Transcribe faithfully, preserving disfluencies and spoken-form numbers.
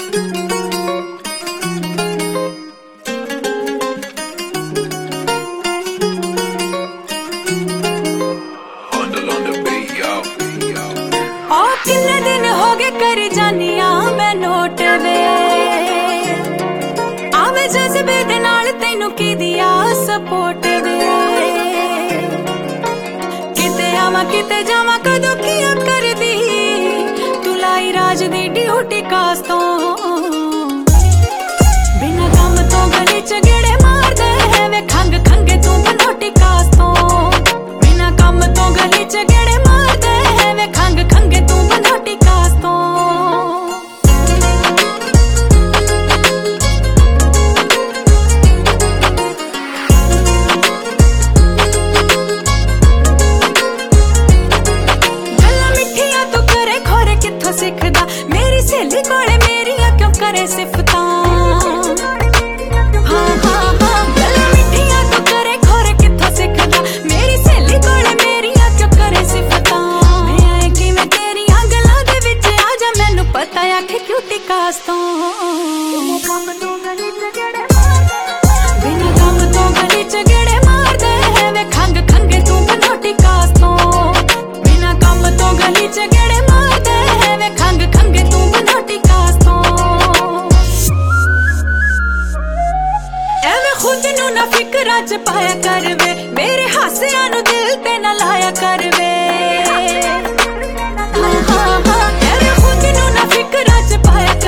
कितने दिन हो गए करी जानिया मैं नोट वे आवे जज्बे दे नाल तैनू की दिया सपोर्ट वे किते आवा किते जावा कदों किया कर दी तू लाई राज दी ड्यूटी कास तो बिना काम तो गली च गेड़े मार दे वे खंग खंगे तू बनोटी कास तो बिना काम तो गली च गेड़े मार दे वे खंग खंगे तू बनोटी कास तो गल्लां मिठियां तू करे खोरे कित्थों सिखदा मेरी सहेली कोले मेरियां क्यों करे सिफतां हाँ हाँ हाँ गल्लां मिठियां तू करे खोरे कित्थों सिखदा मेरी सहेली कोले मेरियां क्यों करे सिफतां मैं आए किवें तेरियां गल्लां दे विच आ जा मैनू पता आखे क्यूटी कास तो बिना काम तो गली च गेड़े मार दे वे खंग खंगे तू बनोटी कास तो बिना काम तो गली च गेड़े मार दे वे खंग खंगे तू बनोटी कास तो एवें खुद नू ना फिकरां च पाया कर वे मेरे हासियां नू दिल ते ना लाया कर वे हाँ हाँ हाँ एवें खुद नू ना फिकरां च पाया